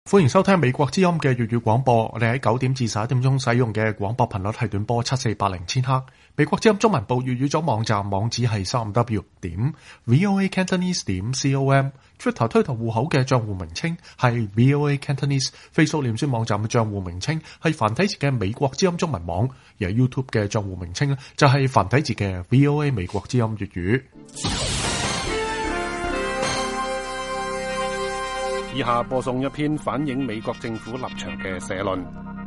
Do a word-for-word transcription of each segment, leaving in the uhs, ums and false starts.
歡迎收聽美國之音嘅粵語廣播。我哋喺九點至十一點鐘使用嘅廣播頻率係短波七四八零千赫。美國之音中文部粵語組網站網址係三 w 點 voa cantonese 點 com。Twitter 推特戶口嘅賬戶名稱係 voa cantonese。Facebook 臉書網站嘅賬戶名稱係繁體字嘅美國之音中文網，而喺 YouTube 嘅賬戶名稱咧就係繁體字嘅 voa 美國之音粵語。 以下播送一篇反映美國政府立場嘅社論。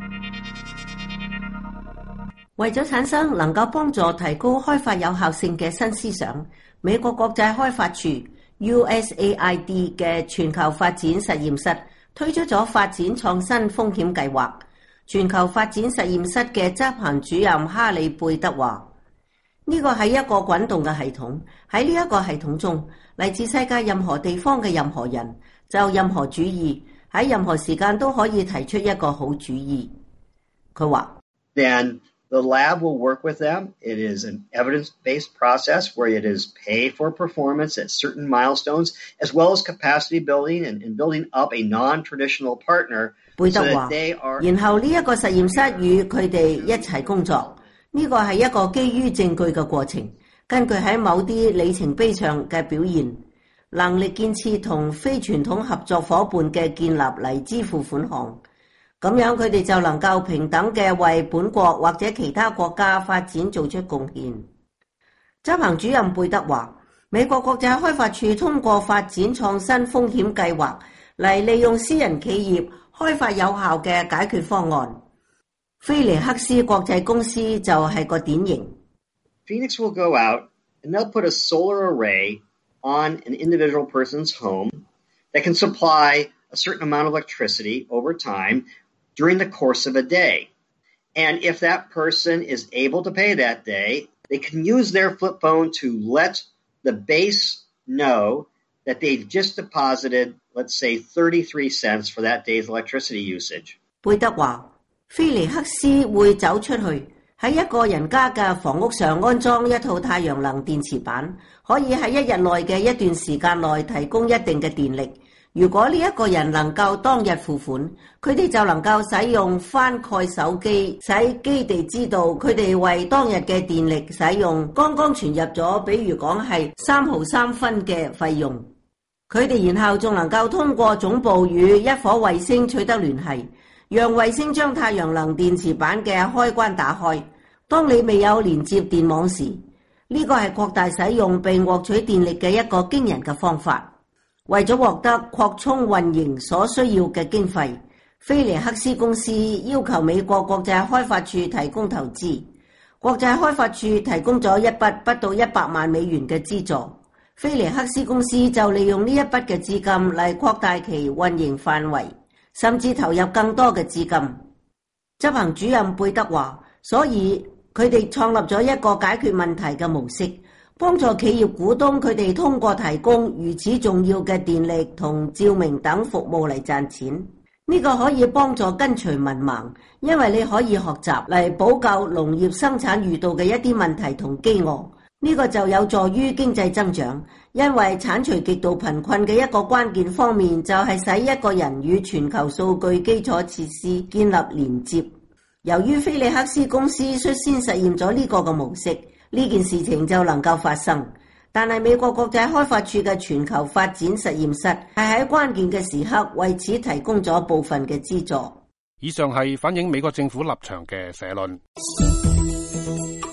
為咗產生能夠幫助提高開發有效性嘅新思想，美國國際開發署 U S A I D 嘅全球發展實驗室推出咗發展創新風險計劃。全球發展實驗室嘅執行主任哈里貝德話：呢個係一個滾動嘅系統，喺呢一個系統中，嚟自世界任何地方嘅任何人就任何主義喺任何時間都可以提出一個好主意。佢話 Then the lab will work with them. It is an evidence-based process where it is paid for performance at certain milestones, as well as capacity building and, and building up a non-traditional partner. 貝德話，然後呢一個實驗室與佢哋一齊工作，呢個係一個基於證據嘅過程，根據喺某啲里程碑上嘅表現。能力建設同非傳統合作夥伴嘅建立嚟支付款項，咁樣佢哋就能夠平等嘅為本國或者其他國家發展做出貢獻。執行主任貝德話，美國國際開發署通過發展創新風險計劃嚟利用私人企業開發有效嘅解決方案。菲尼克斯國際公司就係個典型。 Phoenix will go out and they'll put a solar array on an individual person's home that can supply a certain amount of electricity over time during the course of a day. And if that person is able to pay that day, they can use their flip phone to let the base know that they've just deposited, let's say, thirty-three cents for that day's electricity usage. 貝德話，菲尼克斯會走出去喺一個人家嘅房屋上安裝一套太陽能電池板，可以喺一日內嘅一段時間內提供一定嘅電力。如果呢一個人能夠當日付款，佢哋就能夠使用翻蓋手機，使基地知道佢哋為當日嘅電力使用剛剛存入咗，比如講係三毫三分嘅費用。佢哋然後仲能夠通過總部與一顆衛星取得聯繫，讓衛星將太陽能電池板嘅開關打開。當你未有連接電網時，呢個係擴大使用並獲取電力嘅一個驚人嘅方法。為咗獲得擴充運營所需要嘅經費，菲尼克斯公司要求美國國際開發署提供投資。國際開發署提供咗一筆不到一百萬美元嘅資助，菲尼克斯公司就利用呢一筆嘅資金嚟擴大其運營範圍，甚至投入更多嘅資金。執行主任貝德話，所以佢哋創立咗一個解決問題嘅模式，幫助企業股東佢哋通過提供如此重要嘅電力同照明等服務嚟賺錢。呢個可以幫助根除文盲，因為你可以學習嚟補救農業生產遇到嘅一啲問題同飢餓。呢個就有助於經濟增長，因為剷除極度貧困嘅一個關鍵方面就係使一個人與全球數據基礎設施建立連接。由於菲尼克斯公司率先實驗咗呢個嘅模式，呢件事情就能夠發生。但係美國國際開發署嘅全球發展實驗室係喺關鍵嘅時刻為此提供咗部分嘅資助。 以上係反映美國政府立場嘅社論。